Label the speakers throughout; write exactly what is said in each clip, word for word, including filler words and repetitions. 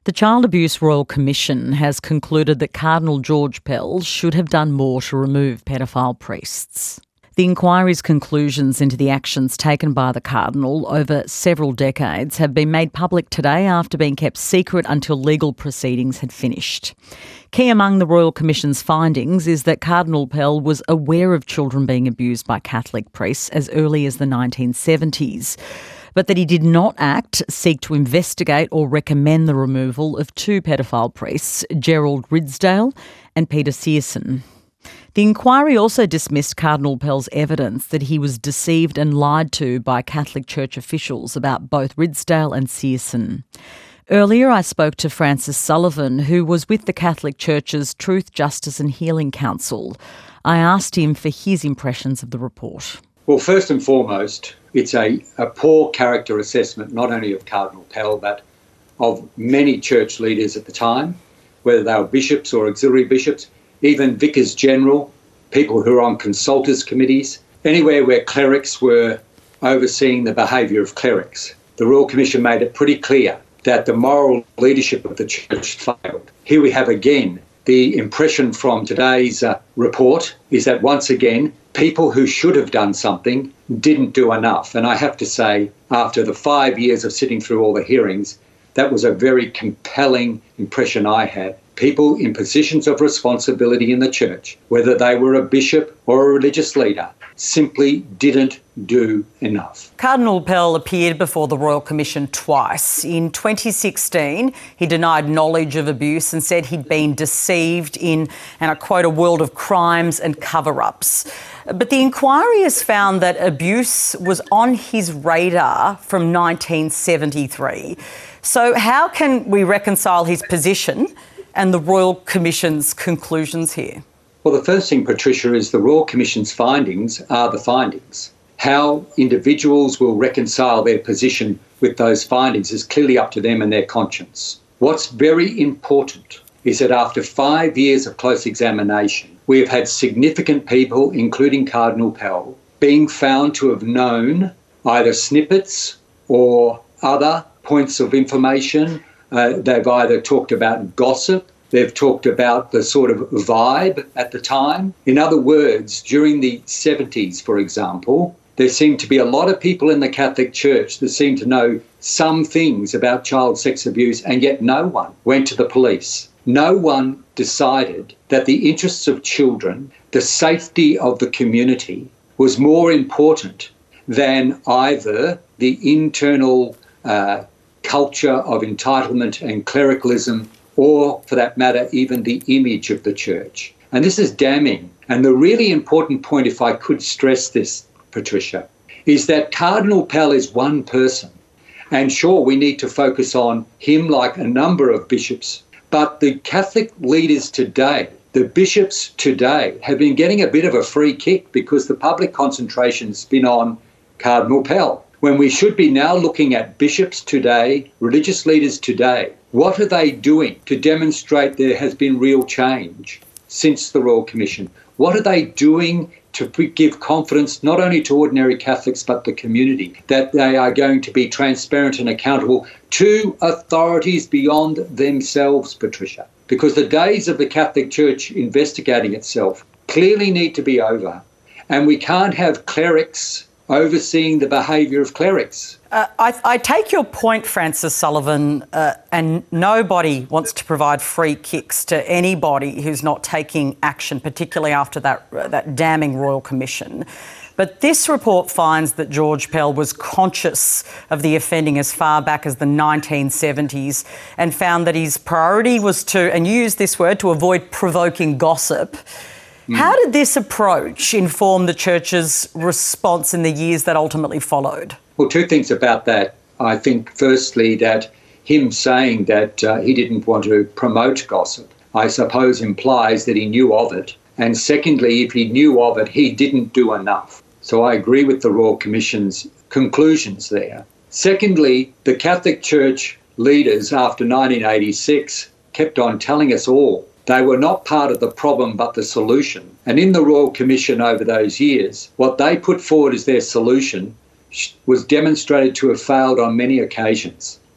Speaker 1: The Child Abuse Royal Commission has concluded that Cardinal George Pell should have done more to remove paedophile priests. The inquiry's conclusions into the actions taken by the Cardinal over several decades have been made public today after being kept secret until legal proceedings had finished. Key among the Royal Commission's findings is that Cardinal Pell was aware of children being abused by Catholic priests as early as the nineteen seventies, but that he did not act, seek to investigate or recommend the removal of two paedophile priests, Gerald Ridsdale and Peter Searson. The inquiry also dismissed Cardinal Pell's evidence that he was deceived and lied to by Catholic Church officials about both Ridsdale and Searson. Earlier, I spoke to Francis Sullivan, who was with the Catholic Church's Truth, Justice and Healing Council. I asked him for his impressions of the report.
Speaker 2: Well, first and foremost, it's a, a poor character assessment, not only of Cardinal Pell, but of many church leaders at the time, whether they were bishops or auxiliary bishops, even vicars general, people who are on consultors committees, anywhere where clerics were overseeing the behaviour of clerics. The Royal Commission made it pretty clear that the moral leadership of the church failed. Here we have again the impression from today's uh, report is that once again, people who should have done something didn't do enough. And I have to say, after the five years of sitting through all the hearings, that was a very compelling impression I had. People in positions of responsibility in the church, whether they were a bishop or a religious leader, simply didn't do enough.
Speaker 1: Cardinal Pell appeared before the Royal Commission twice. In twenty sixteen, he denied knowledge of abuse and said he'd been deceived in, and I quote, a world of crimes and cover-ups. But the inquiry has found that abuse was on his radar from nineteen seventy-three. So how can we reconcile his position and the Royal Commission's conclusions here?
Speaker 2: Well, the first thing, Patricia, is the Royal Commission's findings are the findings. How individuals will reconcile their position with those findings is clearly up to them and their conscience. What's very important is that after five years of close examination, we have had significant people, including Cardinal Pell, being found to have known either snippets or other points of information. Uh, they've either talked about gossip, they've talked about the sort of vibe at the time. In other words, during the seventies, for example, there seemed to be a lot of people in the Catholic Church that seemed to know some things about child sex abuse, and yet no one went to the police. No one decided that the interests of children, the safety of the community, was more important than either the internal uh, culture of entitlement and clericalism, or, for that matter, even the image of the church. And this is damning. And the really important point, if I could stress this, Patricia, is that Cardinal Pell is one person. And sure, we need to focus on him like a number of bishops. But the Catholic leaders today, the bishops today, have been getting a bit of a free kick because the public concentration's been on Cardinal Pell, when we should be now looking at bishops today, religious leaders today. What are they doing to demonstrate there has been real change since the Royal Commission? What are they doing to give confidence not only to ordinary Catholics but the community that they are going to be transparent and accountable to authorities beyond themselves, Patricia? Because the days of the Catholic Church investigating itself clearly need to be over, and we can't have clerics overseeing the behaviour of clerics.
Speaker 1: Uh, I, I take your point, Francis Sullivan, uh, and nobody wants to provide free kicks to anybody who's not taking action, particularly after that, uh, that damning Royal Commission. But this report finds that George Pell was conscious of the offending as far back as the nineteen seventies and found that his priority was to, and you used this word, to avoid provoking gossip. How did this approach inform the Church's response in the years that ultimately followed?
Speaker 2: Well, two things about that. I think, firstly, that him saying that uh, he didn't want to promote gossip, I suppose implies that he knew of it. And secondly, if he knew of it, he didn't do enough. So I agree with the Royal Commission's conclusions there. Secondly, the Catholic Church leaders after nineteen eighty-six kept on telling us all they were not part of the problem but the solution. And in the Royal Commission over those years, what they put forward as their solution was demonstrated to have failed on many occasions.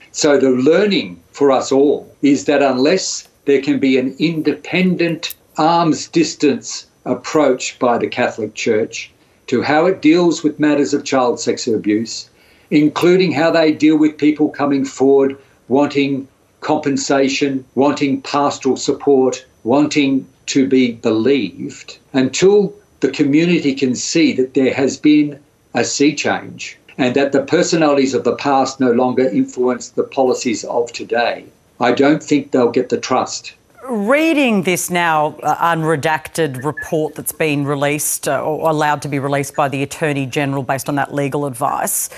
Speaker 2: So the learning for us all is that unless there can be an independent, arm's distance approach by the Catholic Church to how it deals with matters of child sex abuse, including how they deal with people coming forward wanting compensation, wanting pastoral support, wanting to be believed, until the community can see that there has been a sea change and that the personalities of the past no longer influence the policies of today, I don't think they'll get the trust.
Speaker 1: Reading this now uh, unredacted report that's been released uh, or allowed to be released by the Attorney General based on that legal advice,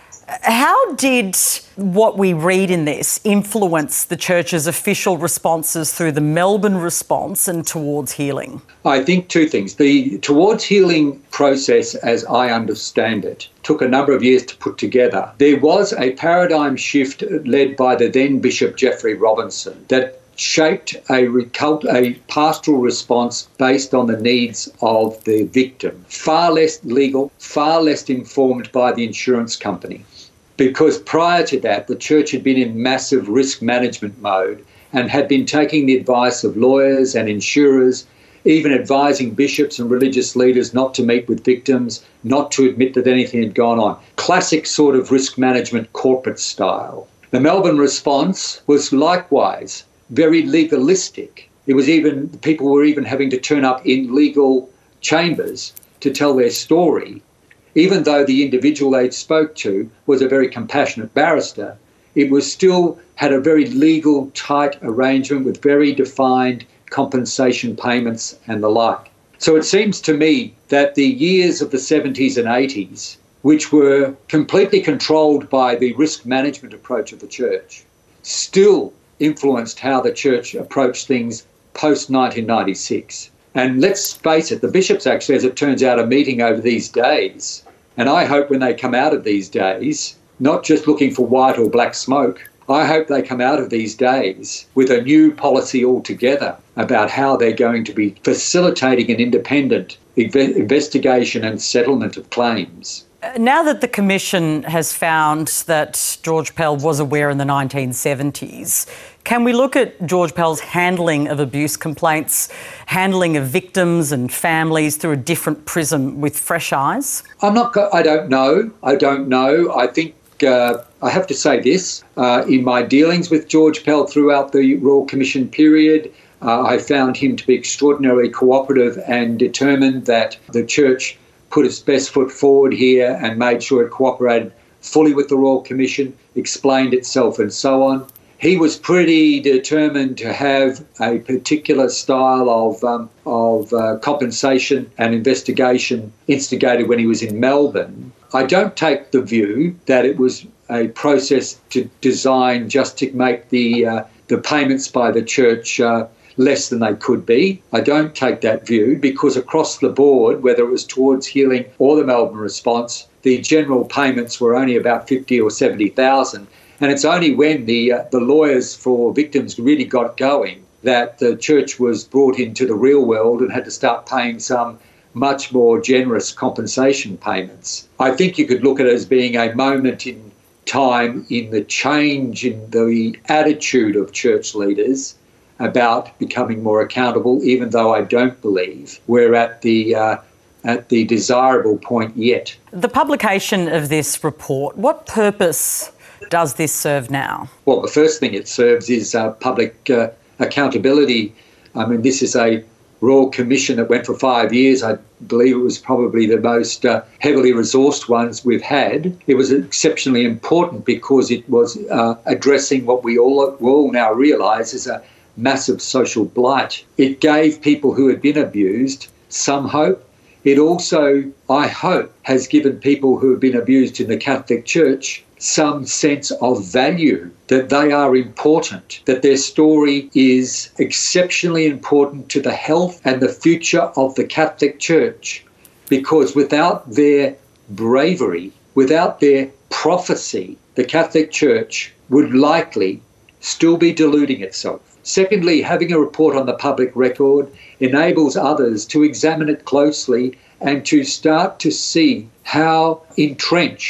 Speaker 1: how did what we read in this influence the Church's official responses through the Melbourne response and Towards Healing?
Speaker 2: I think two things. The Towards Healing process, as I understand it, took a number of years to put together. There was a paradigm shift led by the then Bishop Geoffrey Robinson that shaped a, recult- a pastoral response based on the needs of the victim, far less legal, far less informed by the insurance company. Because prior to that, the Church had been in massive risk management mode and had been taking the advice of lawyers and insurers, even advising bishops and religious leaders not to meet with victims, not to admit that anything had gone on. Classic sort of risk management corporate style. The Melbourne response was likewise very legalistic. It was even, people were even having to turn up in legal chambers to tell their story. Even though the individual they spoke to was a very compassionate barrister, it was still had a very legal, tight arrangement with very defined compensation payments and the like. So it seems to me that the years of the seventies and eighties, which were completely controlled by the risk management approach of the Church, still influenced how the Church approached things post nineteen ninety-six. And let's face it, the bishops actually, as it turns out, are meeting over these days. And I hope when they come out of these days, not just looking for white or black smoke, I hope they come out of these days with a new policy altogether about how they're going to be facilitating an independent inve- investigation and settlement of claims.
Speaker 1: Now that the Commission has found that George Pell was aware in the nineteen seventies, can we look at George Pell's handling of abuse complaints, handling of victims and families through a different prism with fresh eyes?
Speaker 2: I'm not. I don't know. I don't know. I think uh, I have to say this. Uh, in my dealings with George Pell throughout the Royal Commission period, uh, I found him to be extraordinarily cooperative and determined that the Church put its best foot forward here and made sure it cooperated fully with the Royal Commission, explained itself and so on. He was pretty determined to have a particular style of um, of uh, compensation and investigation instigated when he was in Melbourne. I don't take the view that it was a process to design just to make the uh, the payments by the Church uh, less than they could be. I don't take that view because across the board, whether it was Towards Healing or the Melbourne response, the general payments were only about fifty or seventy thousand. And it's only when the uh, the lawyers for victims really got going that the Church was brought into the real world and had to start paying some much more generous compensation payments. I think you could look at it as being a moment in time in the change in the attitude of Church leaders about becoming more accountable, even though I don't believe we're at the uh, at the desirable point yet.
Speaker 1: The publication of this report, what purpose does this serve now?
Speaker 2: Well, the first thing it serves is uh, public uh, accountability. I mean, this is a Royal Commission that went for five years. I believe it was probably the most uh, heavily resourced ones we've had. It was exceptionally important because it was uh, addressing what we all, we all now realise is a massive social blight. It gave people who had been abused some hope. It also, I hope, has given people who have been abused in the Catholic Church some sense of value, that they are important, that their story is exceptionally important to the health and the future of the Catholic Church, because without their bravery, without their prophecy, the Catholic Church would likely still be deluding itself. Secondly, having a report on the public record enables others to examine it closely and to start to see how entrenched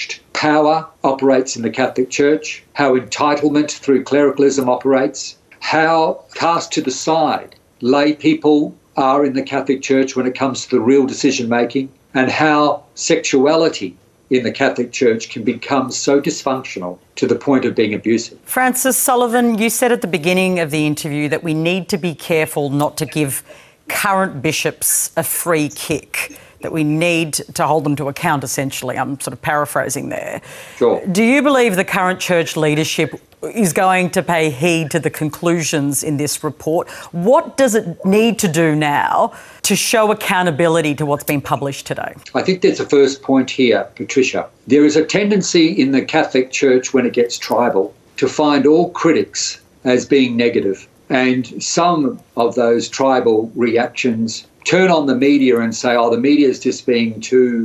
Speaker 2: power operates in the Catholic Church, how entitlement through clericalism operates, how cast to the side lay people are in the Catholic Church when it comes to the real decision making, and how sexuality in the Catholic Church can become so dysfunctional to the point of being abusive.
Speaker 1: Francis Sullivan, you said at the beginning of the interview that we need to be careful not to give current bishops a free kick, that we need to hold them to account, essentially. I'm sort of paraphrasing there.
Speaker 2: Sure.
Speaker 1: Do you believe the current church leadership is going to pay heed to the conclusions in this report? What does it need to do now to show accountability to what's been published today?
Speaker 2: I think there's a first point here, Patricia. There is a tendency in the Catholic Church when it gets tribal to find all critics as being negative. And some of those tribal reactions turn on the media and say, oh, the media is just being too,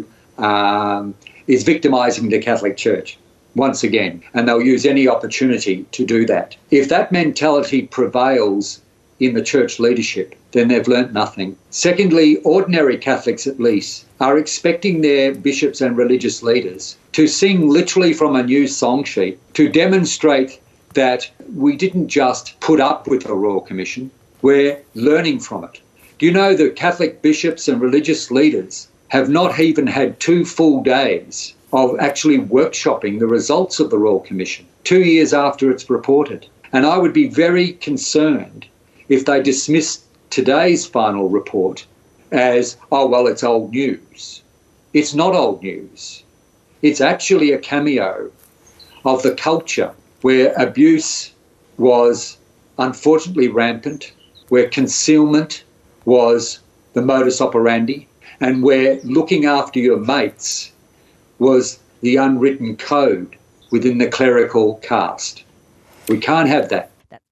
Speaker 2: um, is victimising the Catholic Church once again. And they'll use any opportunity to do that. If that mentality prevails in the church leadership, then they've learnt nothing. Secondly, ordinary Catholics at least are expecting their bishops and religious leaders to sing literally from a new song sheet to demonstrate that we didn't just put up with the Royal Commission, we're learning from it. Do you know that Catholic bishops and religious leaders have not even had two full days of actually workshopping the results of the Royal Commission, two years after it's reported? And I would be very concerned if they dismissed today's final report as, oh, well, it's old news. It's not old news. It's actually a cameo of the culture where abuse was unfortunately rampant, where concealment was the modus operandi, and where looking after your mates was the unwritten code within the clerical caste. We can't have that.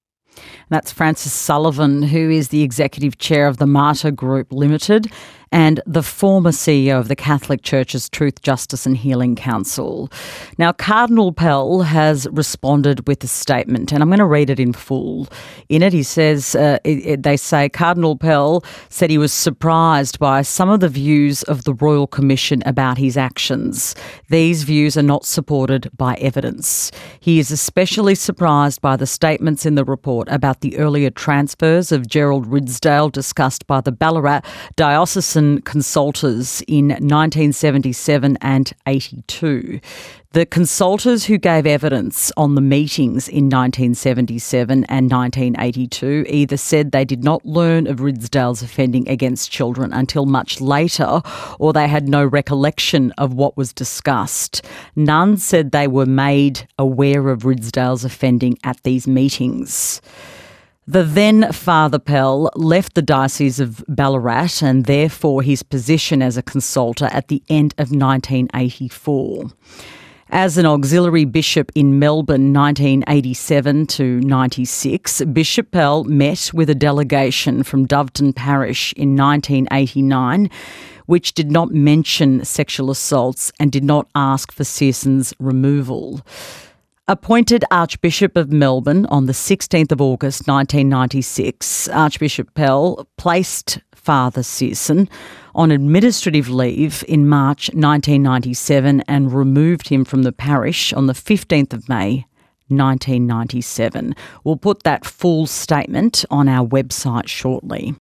Speaker 1: That's Francis Sullivan, who is the Executive Chair of the Martyr Group Limited and the former C E O of the Catholic Church's Truth, Justice and Healing Council. Now, Cardinal Pell has responded with a statement, and I'm going to read it in full. In it, he says, uh, it, it, they say, Cardinal Pell said he was surprised by some of the views of the Royal Commission about his actions. These views are not supported by evidence. He is especially surprised by the statements in the report about the earlier transfers of Gerald Ridsdale discussed by the Ballarat Diocesan consultors in nineteen seventy-seven and eighty-two. The consultors who gave evidence on the meetings in nineteen seventy-seven and nineteen eighty-two either said they did not learn of Ridsdale's offending against children until much later, or they had no recollection of what was discussed. None said they were made aware of Ridsdale's offending at these meetings. The then Father Pell left the Diocese of Ballarat and therefore his position as a consultor at the end of nineteen eighty-four. As an auxiliary bishop in Melbourne nineteen eighty-seven to ninety-six, Bishop Pell met with a delegation from Doveton Parish in nineteen eighty-nine, which did not mention sexual assaults and did not ask for Searson's removal. Appointed Archbishop of Melbourne on the sixteenth of August nineteen ninety-six, Archbishop Pell placed Father Searson on administrative leave in March nineteen ninety-seven and removed him from the parish on the fifteenth of May nineteen ninety-seven. We'll put that full statement on our website shortly.